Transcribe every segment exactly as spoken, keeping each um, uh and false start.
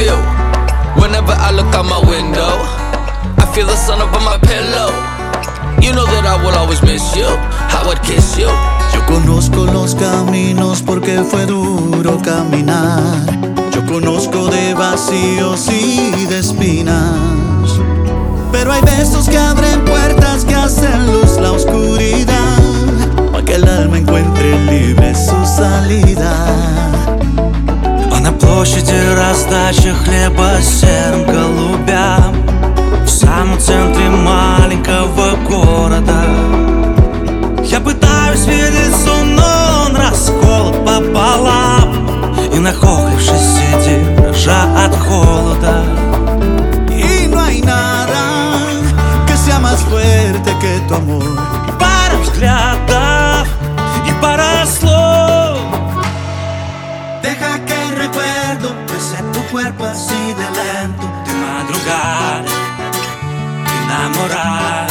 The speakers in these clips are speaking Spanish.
feel whenever I look out my window. I feel the sun up on my pillow. You know that I will always miss you. I would kiss you. Yo conozco los caminos porque fue duro caminar. Yo conozco de vacíos y de espinas. Pero hay besos que abren puertas, que hacen luz la oscuridad, para que el alma encuentre libre su salida. А на площади раздача хлеба серым голубям, в самом центре маленького города. Я пытаюсь видеть сон, но он расколот пополам, и нахохлившись сидим, дрожа от холода. Y no hay nada que sea más fuerte que tu amor. И пара взглядов, и пара слов. Deja que el recuerdo bese tu cuerpo así de lento. Ты madrugar, ты enamorar.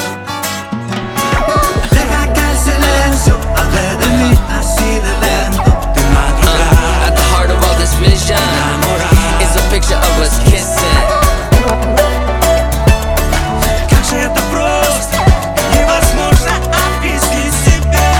Deja que el silencio hable de mí así de lento. Ты madrugar, uh, At the heart of all this vision enamorar. is a picture of us kissing. Как же это просто, невозможно объяснить себе.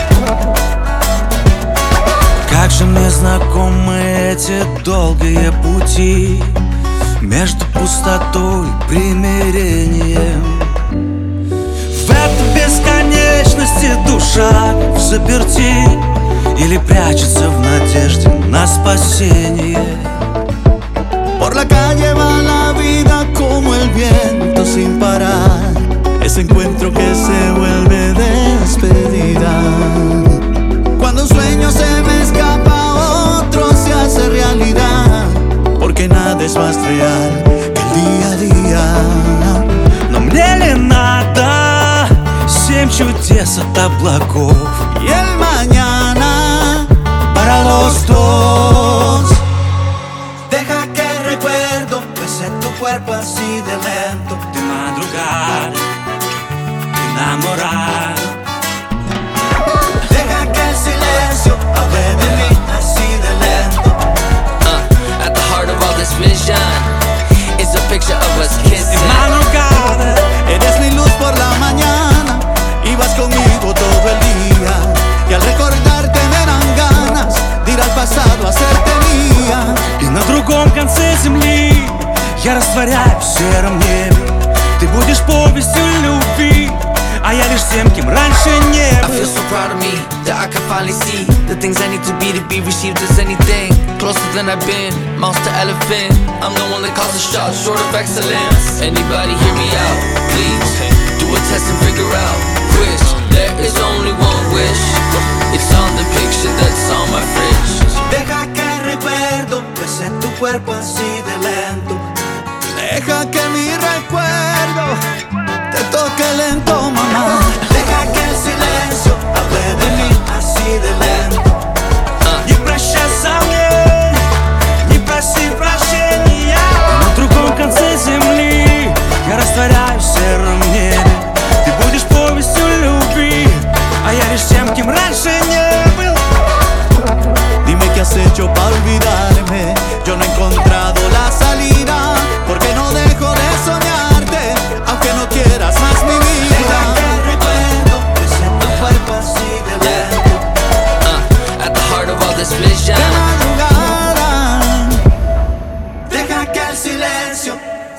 Как же мне знакомы эти долгие пути между пустотой и примирением. В этой бесконечности душа в заперти или прячется в надежде на спасение. Por la calle va la vida como el viento sin parar. Ese encuentro que se vuelve despedida. Cuando un sueño se me escapa, otro se hace realidad. Porque nada es más real que el día a día. Но мне ли надо семь чудес от облаков Y el mañana para los dos? deja que el recuerdo bese tu cuerpo así de lento. Ты madrugar, ты enamorar. Deja que el silencio hable de mí así de lento. uh, At the heart of all this vision is a picture of us Ты kissing. madrugar, Eres mi luz por la mañana y vas conmigo todo el día. Y al recordarte me dan ganas de ir al pasado a hacerte mía. и на другом конце земли я растворяюсь в сером небе. Ты будешь повестью любви, а я лишь тем, кем раньше не I был. feel so proud of me that I can finally see the things I need to be to be received as anything closer than I've been. Mouse to elephant, I'm the one that calls the shots, short of excellence. Anybody hear me out, please? Do a test and figure out which. There is only one wish. It's on the picture that's on my fridge. Deja que el recuerdo bese tu cuerpo así de lento. Deja que mi recuerdo te toque lento, mamá. Deja que el silencio hable de mí así de lento. Не прощаться мне, не проси прощения. На другом конце земли я растворяюсь в сером neve. Ты будешь повестью любви, а я лишь тем, кем раньше не был. Dime qué has hecho para olvidarme. Yo no he encontrado la salida, porque no dejo de soñarte, aunque no quieras más mi vida. Deja que el recuerdo bese tu cuerpo así de lento. uh, At the heart of all this vision De madrugada, deja que el silencio